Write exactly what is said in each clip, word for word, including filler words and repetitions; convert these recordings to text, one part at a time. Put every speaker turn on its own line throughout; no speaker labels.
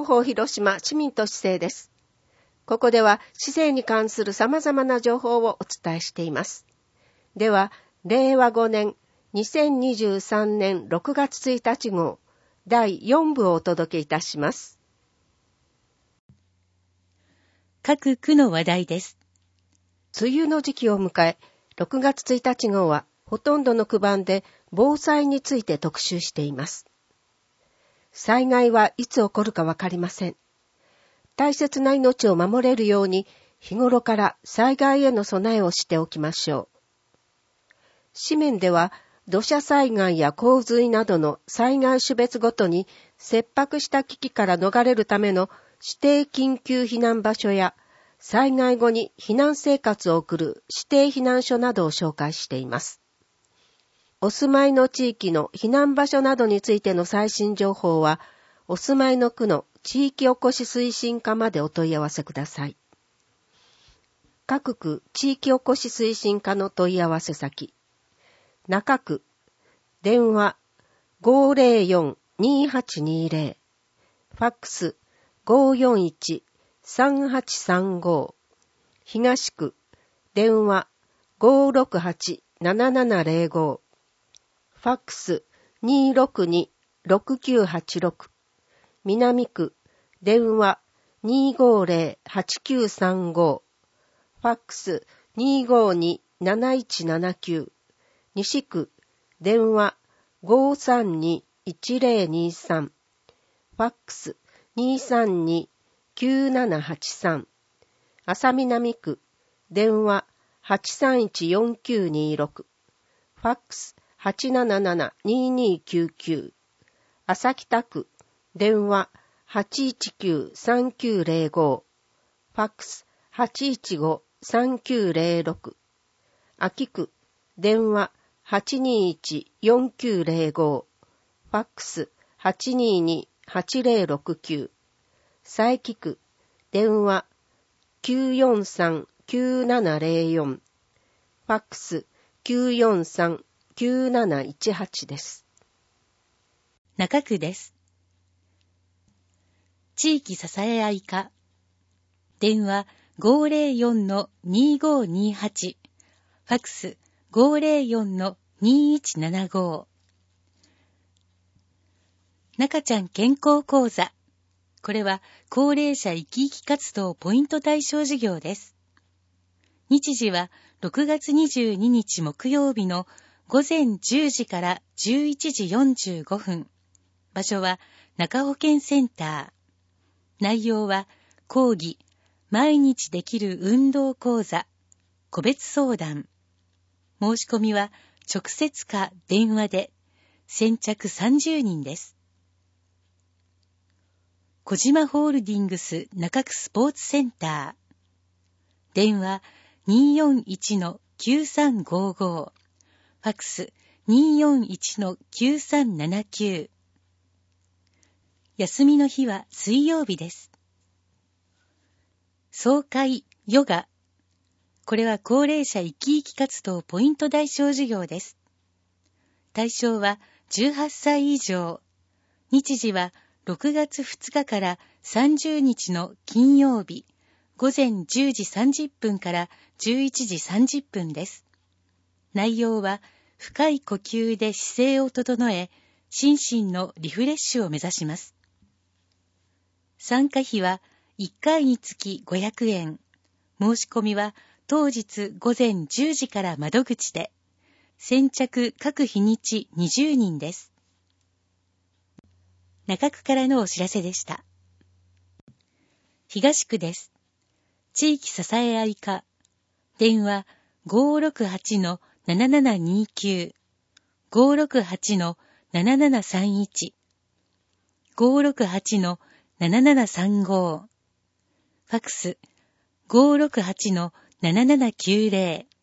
報広島市民都市政です。ここでは市政に関する様々な情報をお伝えしています。では、れいわごねんにせんにじゅうさんねんろくがつついたち号だいよんぶをお届けいたします。
各区の話題です。
梅雨の時期を迎え、ろくがつついたち号はほとんどの区番で防災について特集しています。災害はいつ起こるかわかりません。大切な命を守れるように日頃から災害への備えをしておきましょう。紙面では土砂災害や洪水などの災害種別ごとに切迫した危機から逃れるための指定緊急避難場所や災害後に避難生活を送る指定避難所などを紹介しています。お住まいの地域の避難場所などについての最新情報は、お住まいの区の地域おこし推進課までお問い合わせください。各区地域おこし推進課の問い合わせ先。中区、電話 ごーぜろよん にーはちにーぜろ、ファックス ごーよんいち さんはちさんご、東区、電話 ごーろくはち ななななぜろご、ファックス にーろくに ろくきゅうはちろく、南区、電話 にーごーぜろ はちきゅうさんご、ファックス にーごーに なないちななきゅう、西区、電話 ごーさんに いちぜろにさん、ファックス にーさんに きゅうななはちさん、安佐南区、電話 はちさんいちよんきゅうにーろく、ファックス はちなななな にーにーきゅうきゅう、朝北区、電話 はちいちきゅう さんきゅうぜろご、ファックス はちいちご さんきゅうぜろろく、秋区、電話 はちにいち よんきゅうぜろご、ファックス はちにーに はちぜろろくきゅう、佐伯区、電話 きゅうよんさん きゅうななぜろよん、ファックス きゅうよんさん きゅうなないちはち です。
中区です。地域支え合い課。電話 ごーぜろよん にーごーにーはち、ファックス ごーぜろよん にーいちななご。中ちゃん健康講座。これは高齢者生き生き活動ポイント対象事業です。日時はろくがつにじゅうににち木曜日のごぜんじゅうじからじゅういちじよんじゅうごふん。場所は中保健センター。内容は講義、毎日できる運動講座、個別相談。申し込みは直接か電話で、先着さんじゅうにんです。小島ホールディングス中区スポーツセンター。電話 にーよんいち きゅうさんごーご、ファックス にーよんいち きゅうさんななきゅう。休みの日は水曜日です。総会ヨガ。これは高齢者生き生き活動ポイント対象事業です。対象はじゅうはっさい以上。日時はろくがつふつかからさんじゅうにちの金曜日、ごぜんじゅうじさんじゅっぷんからじゅういちじさんじゅっぷんです。内容は深い呼吸で姿勢を整え、心身のリフレッシュを目指します。参加費はいっかいにつきごひゃくえん。申し込みは当日ごぜんじゅうじから窓口で、先着各日にちにじゅうにんです。中区からのお知らせでした。東区です。地域支え合い課。電話 ごーろくはち ななななにーきゅう、ごーろくはち ななななさんいち、ごーろくはち ななななさんご、ファックス ごーろくはち ななななきゅうぜろ。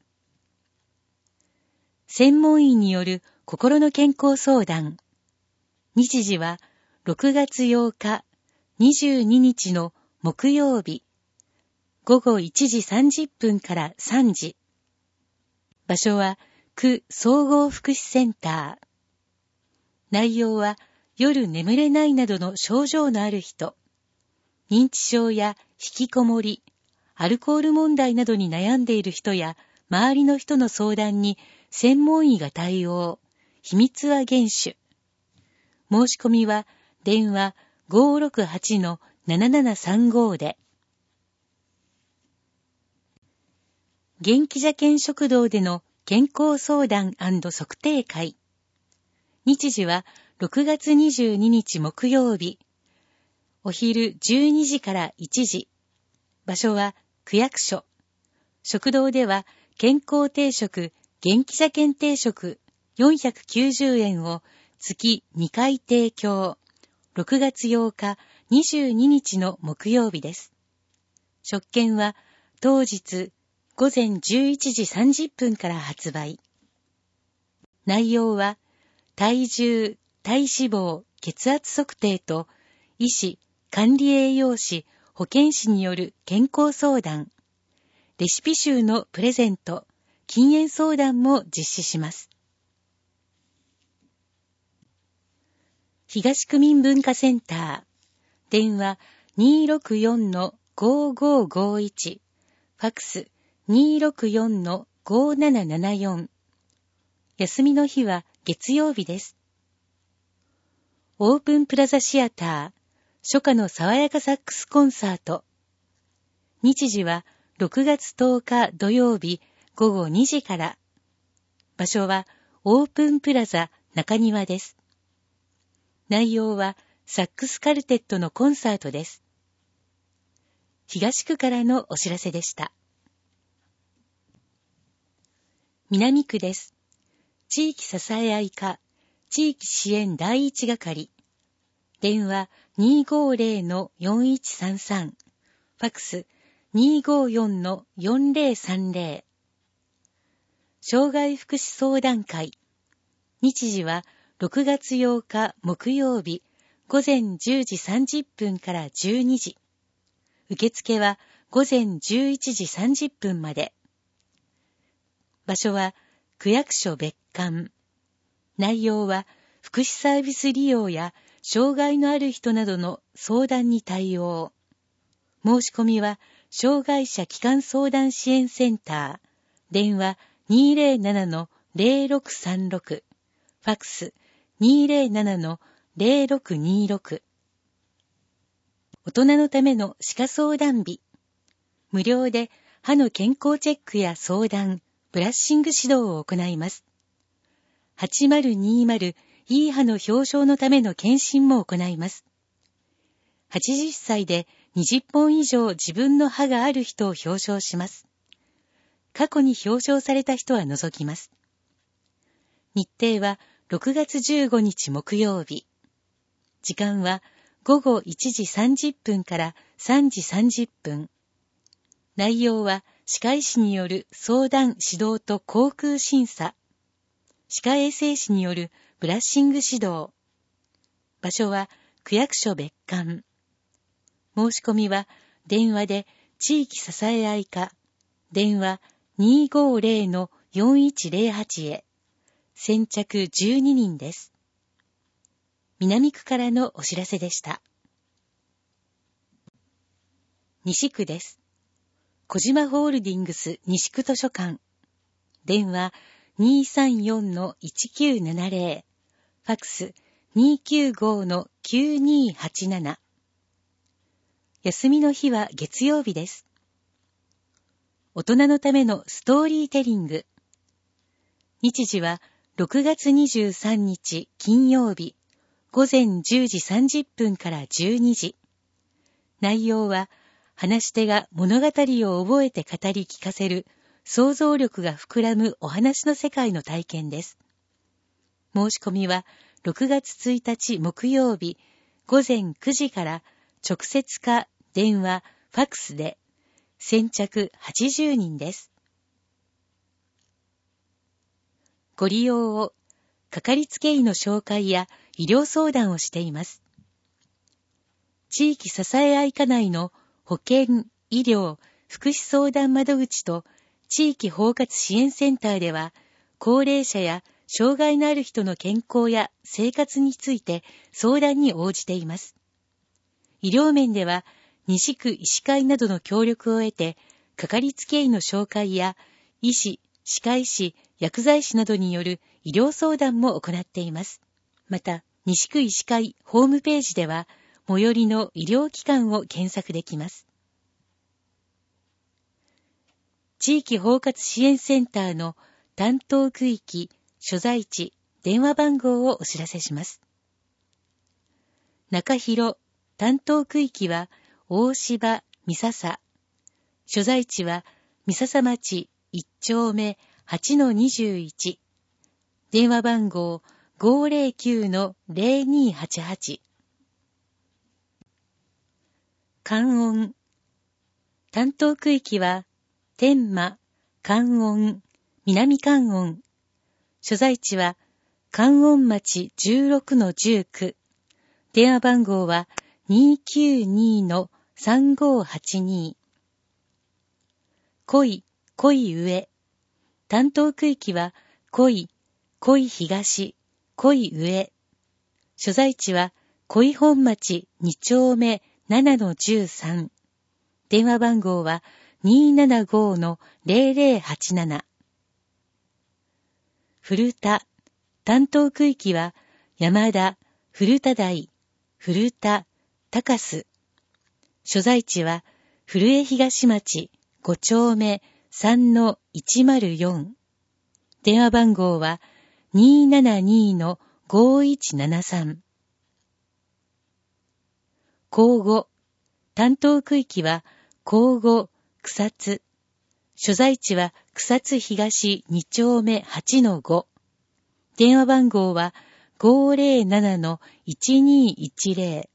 専門医による心の健康相談。日時はろくがつようか、にじゅうににちの木曜日、ごごいちじさんじゅっぷんからさんじ。場所は区総合福祉センター。内容は夜眠れないなどの症状のある人、 認知症や引きこもり、アルコール問題などに悩んでいる人や周りの人の相談に専門医が対応。秘密は厳守。申し込みは電話 ごーろくはちのななななさんご で。元気者健食堂での健康相談&測定会。日時はろくがつにじゅうににち木曜日。お昼じゅうにじからいちじ。場所は区役所。食堂では健康定食、元気者健定食よんひゃくきゅうじゅうえんを月にかい提供。ろくがつようかにじゅうににちの木曜日です。食券は当日ごぜんじゅういちじさんじゅっぷんから発売。内容は体重、体脂肪、血圧測定と医師、管理栄養士、保健師による健康相談、レシピ集のプレゼント、禁煙相談も実施します。東区民文化センター、電話 にーろくよんのごーごーごーいち、ファクス にーろくよんのごーななななよん。休みの日は月曜日です。オープンプラザシアター、初夏の爽やかサックスコンサート。日時はろくがつとおか土曜日ごごにじから。場所はオープンプラザ中庭です。内容はサックスカルテットのコンサートです。東区からのお知らせでした。南区です。地域支え合い課、地域支援第一係。電話 にーごーぜろのよんいちさんさん。ファクス にーごーよんのよんぜろさんぜろ。障害福祉相談会。日時はろくがつようか木曜日ごぜんじゅうじさんじゅっぷんからじゅうにじ。受付はごぜんじゅういちじさんじゅっぷんまで。場所は区役所別館。内容は福祉サービス利用や障害のある人などの相談に対応。申し込みは障害者基幹相談支援センター、電話 にーぜろななのぜろろくさんろく、ファクス にーぜろななのぜろろくにーろく。大人のための歯科相談日。無料で歯の健康チェックや相談、ブラッシング指導を行います。はちまるにまるいい歯の表彰のための検診も行います。はちじゅっさいでにじゅっぽん以上自分の歯がある人を表彰します。過去に表彰された人は除きます。日程はろくがつじゅうごにち木曜日。時間はごごいちじさんじゅっぷんからさんじさんじゅっぷん。内容は歯科医師による相談指導と口腔審査。歯科衛生士によるブラッシング指導。場所は区役所別館。申し込みは電話で地域支え合い課、電話 にーごーぜろのよんいちぜろはち へ。先着じゅうににんです。南区からのお知らせでした。西区です。小島ホールディングス西区図書館。電話 にーさんよんのいちきゅうななぜろ。ファクス にーきゅうごのきゅうにーはちなな。休みの日は月曜日です。大人のためのストーリーテリング。日時はろくがつにじゅうさんにち金曜日ごぜんじゅうじさんじゅっぷんからじゅうにじ。内容は話し手が物語を覚えて語り聞かせる想像力が膨らむお話の世界の体験です。申し込みはろくがつついたち木曜日ごぜんくじから直接か電話、ファクスで。先着はちじゅうにんです。ご利用をかかりつけ医の紹介や医療相談をしています。地域支え合い課内の保健、医療、福祉相談窓口と地域包括支援センターでは、高齢者や障害のある人の健康や生活について相談に応じています。医療面では、 西区医師会などの協力を得て、かかりつけ医の紹介や、医師、歯科医師、薬剤師などによる医療相談も行っています。また、西区医師会ホームページでは、最寄りの医療機関を検索できます。地域包括支援センターの担当区域、所在地、電話番号をお知らせします。中広担当区域は大芝、三笹。所在地は三笹町いち丁目 はちのにじゅういち。電話番号 ごーぜろきゅうのぜろにはちはち。関温。担当区域は天満、関温、南関温。所在地は関温町 じゅうろくのじゅうきゅう。電話番号は にーきゅうにのさんごーはちに。恋、恋上。担当区域は恋、恋東、恋上。所在地は恋本町に丁目ななのじゅうさん。電話番号は にーななごのぜろぜろはちなな。古田。担当区域は山田、古田台、古田、高須。所在地は古江東町ご丁目さんのいちまるよん。電話番号は にーななにのごーいちななさん。交互。担当区域は交互、草津。所在地は草津東に丁目はちのご。電話番号は ごーぜろななのいちにいちぜろ。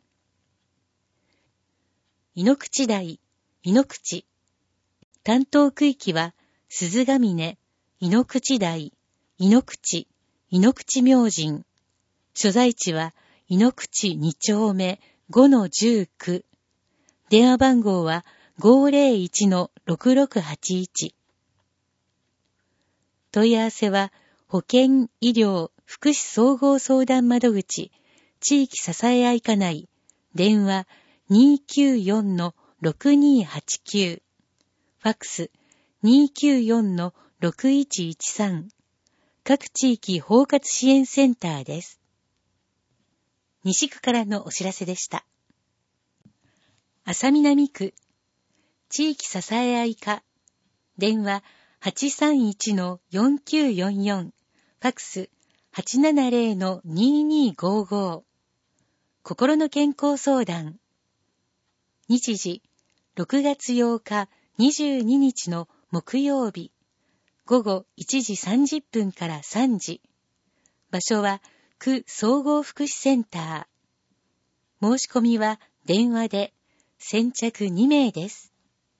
井ノ口台、井ノ口。担当区域は鈴ヶ峰、井ノ口台、井ノ口、井ノ口明神。所在地は井ノ口に丁目ごのじゅうきゅう。電話番号は ごーぜろいちのろくろくはちいち。問い合わせは保健医療福祉総合相談窓口地域支え合い課内電話 にーきゅうよんのろくにはちきゅう。ファックス にーきゅうよんのろくいちいちさん。各地域包括支援センターです。西区からのお知らせでした。安佐南区地域支え合い課電話 はちさんいちのよんきゅうよんよん。ファックス はちななぜろのにーにーごーごー。心の健康相談。日時ろくがつようかにじゅうににちの木曜日ごごいちじさんじゅっぷんからさんじ。場所は区総合福祉センター。申し込みは電話で先着にめいです。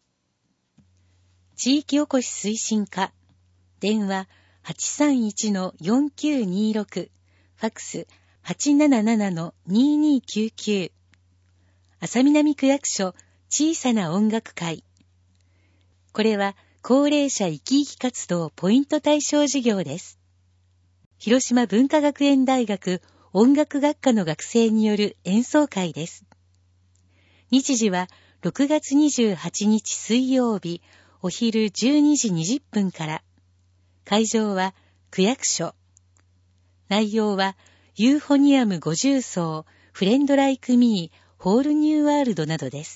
地域おこし推進課電話 はちさんいちのよんきゅうにろく。ファックス はちななななのにーにーきゅうきゅう。安佐南区役所小さな音楽会。これは高齢者生き生き活動ポイント対象事業です。広島文化学園大学音楽学科の学生による演奏会です。日時はろくがつにじゅうはちにち水曜日お昼じゅうにじにじゅっぷんから。会場は区役所。内容はユーフォニアムごじゅうそう、フレンドライクミー、ホールニューワールドなどです。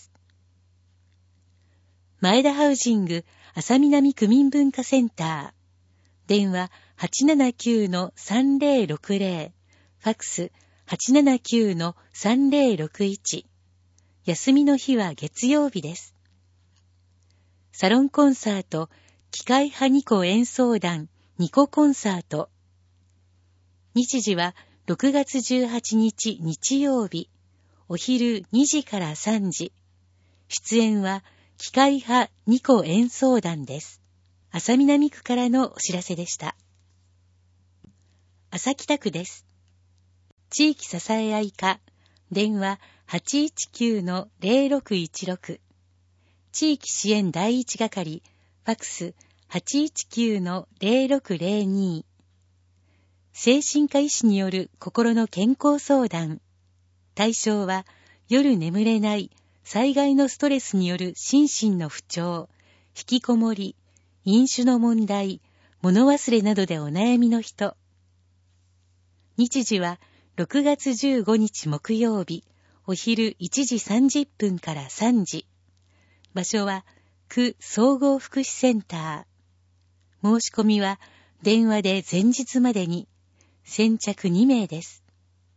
前田ハウジング安佐南区民文化センター。電話 はちななきゅうのさんぜろろくぜろ。ファックス はちななきゅうのさんぜろろくいち。休みの日は月曜日です。サロンコンサート機械派ニコ演奏団ニココンサート。日時はろくがつじゅうはちにち日曜日お昼にじからさんじ。出演は機械派ニコ演奏団です。安佐南区からのお知らせでした。安佐北区です。地域支え合い課電話 はちいちきゅうのぜろろくいちろく。地域支援第一係ファックス はちいちきゅうのぜろろくぜろに。精神科医師による心の健康相談。対象は夜眠れない災害のストレスによる心身の不調、引きこもり、飲酒の問題、物忘れなどでお悩みの人。日時はろくがつじゅうごにち木曜日、お昼いちじさんじゅっぷんからさんじ。場所は区総合福祉センター。申し込みは電話で前日までに。先着にめいです。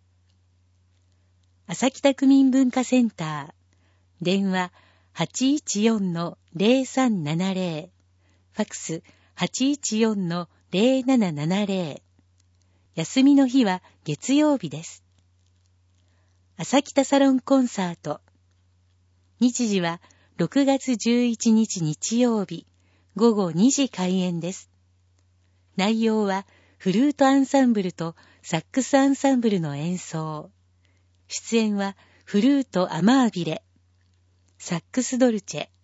朝北区民文化センター。電話 はちいちよんのゼロさんななゼロ。ファックス はちいちよんのゼロななななゼロ。休みの日は月曜日です。朝北サロンコンサート。日時はろくがつじゅういちにち日曜日、ごごにじ開演です。内容はフルートアンサンブルとサックスアンサンブルの演奏。出演はフルートアマービレ、サックスドルチェ。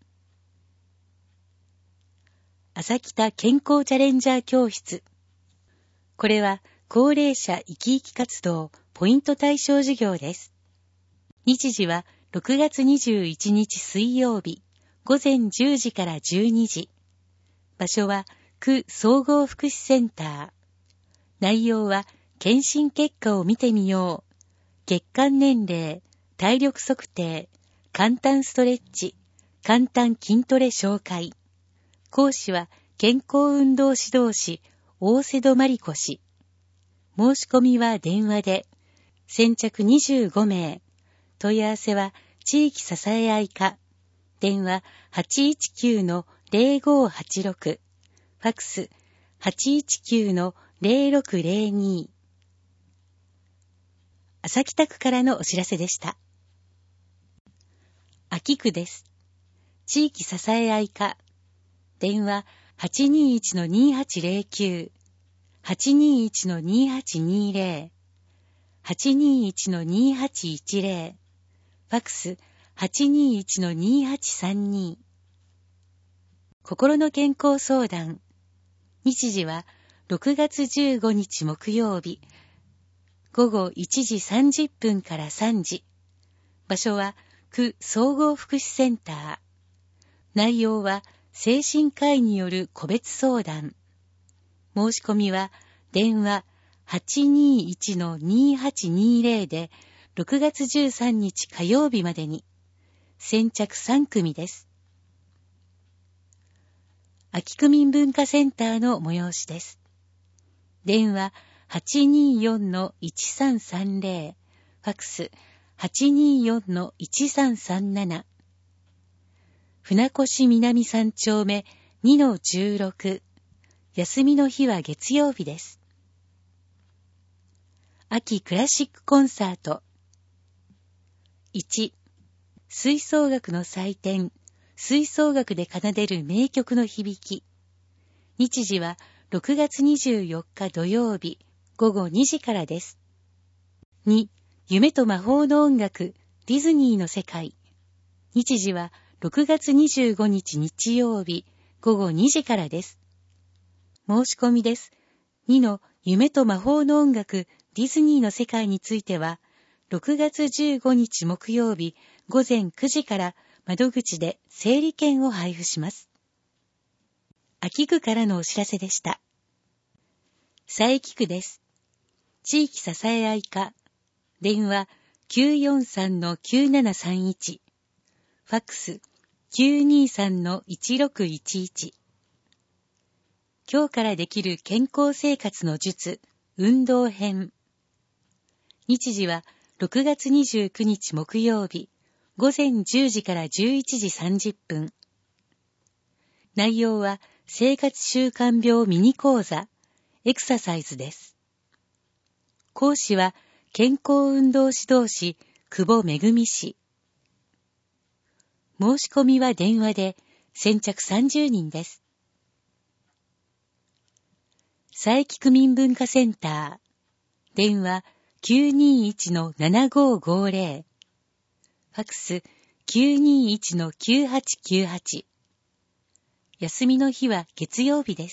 朝北健康チャレンジャー教室。これは高齢者生き生き活動ポイント対象事業です。日時はろくがつにじゅういちにち水曜日、ごぜんじゅうじからじゅうにじ。場所は区総合福祉センター。内容は検診結果を見てみよう。血管年齢、体力測定、簡単ストレッチ、簡単筋トレ紹介。講師は健康運動指導士、大瀬戸真理子氏。申し込みは電話で。先着にじゅうごめい。問い合わせは地域支え合い課。電話 はちいちきゅうのゼロごはちろく。ファックス はちいちきゅうのゼロろくゼロに。朝北区からのお知らせでした。秋区です。地域支え合い課。電話 はちにいちのにはちゼロきゅう。はちにいちのにはちにゼロ。はちにいちのにはちいちゼロ。ファックス はちにいちのにはちさんに。心の健康相談。日時はろくがつじゅうごにち木曜日、ごごいちじさんじゅっぷんからさんじ。場所は区総合福祉センター。内容は精神科医による個別相談。申し込みは電話 はちにいちのにはちにゼロ でろくがつじゅうさんにち火曜日までに。先着さんくみです。秋区民文化センターの催しです。電話 はちにいよんのいちさんさんゼロ。ファックス はちにいよんのいちさんさんなな。船越南さん丁目 にのじゅうろく。休みの日は月曜日です。秋クラシックコンサート。いち、吹奏楽の祭典、吹奏楽で奏でる名曲の響き。日時はろくがつにじゅうよっか土曜日、ごごにじからです。に、夢と魔法の音楽、ディズニーの世界。日時はろくがつにじゅうごにち日曜日、ごごにじからです。申し込みです。にの夢と魔法の音楽、ディズニーの世界については、ろくがつじゅうごにち木曜日、ごぜんくじから窓口で整理券を配布します。秋区からのお知らせでした。佐伯区です。地域支え合い課。電話 きゅうよんさんのきゅうななさんいち。ファックス きゅうにさんのいちろくいちいち。今日からできる健康生活の術、運動編。日時はろくがつにじゅうくにち木曜日、ごぜんじゅうじからじゅういちじさんじゅっぷん。内容は生活習慣病ミニ講座、エクササイズです。講師は健康運動指導士、久保めぐみ氏。申し込みは電話で、先着さんじゅうにんです。佐伯区民文化センター。電話 きゅうにいちのななごごゼロ。ファックス きゅうにいちのきゅうはちきゅうはち。休みの日は月曜日です。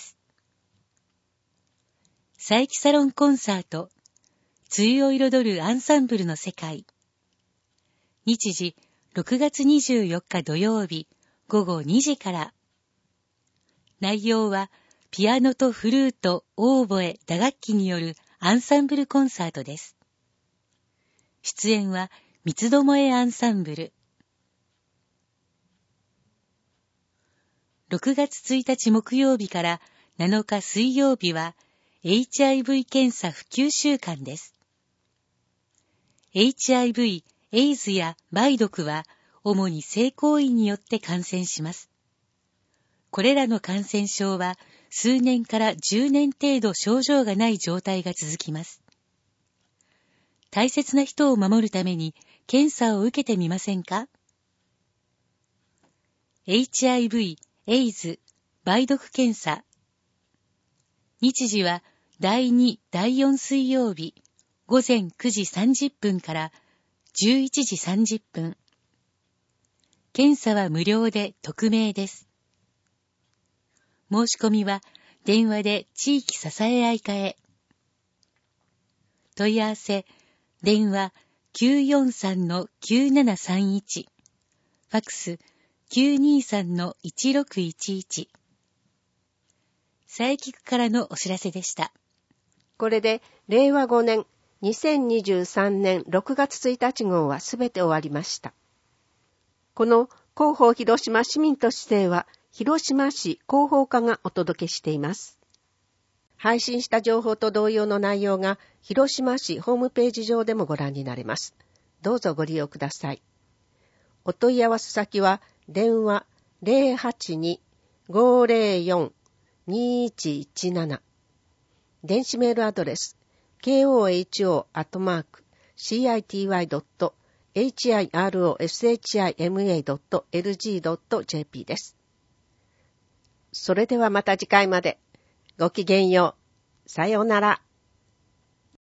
佐伯サロンコンサート。梅雨を彩るアンサンブルの世界。日時ろくがつにじゅうよっか土曜日ごごにじから。内容はピアノとフルート、オーボエ、打楽器によるアンサンブルコンサートです。出演は三つどもえアンサンブル。ろくがつついたち木曜日からなのか水曜日は エイチアイブイ 検査普及週間です。エイチアイブイ、エイズや梅毒は主に性行為によって感染します。これらの感染症は数年からじゅうねん程度症状がない状態が続きます。大切な人を守るために検査を受けてみませんか？ エイチアイブイ、エイズ、梅毒検査。日時はだいに、だいよん水曜日、ごぜんくじさんじゅっぷんからじゅういちじさんじゅっぷん。検査は無料で匿名です。申し込みは電話で地域支え合い課へ。問い合わせ、電話 きゅうよんさんのきゅうななさんいち、ファックス きゅうにさんのいちろくいちいち。佐伯区からのお知らせでした。
これでれいわごねんにせんにじゅうさんねんろくがつついたち号はすべて終わりました。この広報広島市民都市制は広島市広報課がお届けしています。配信した情報と同様の内容が広島市ホームページ上でもご覧になれます。どうぞご利用ください。お問い合わせ先は電話 ゼロはちに ごゼロよん にいちいちなな、電子メールアドレス ケーオーエイチオー アットマーク シーアイティーワイ ドット エイチアイアールオーエスエイチアイエムエー ドット エルジー ドット ジェーピー です。それではまた次回まで。ごきげんよう。さようなら。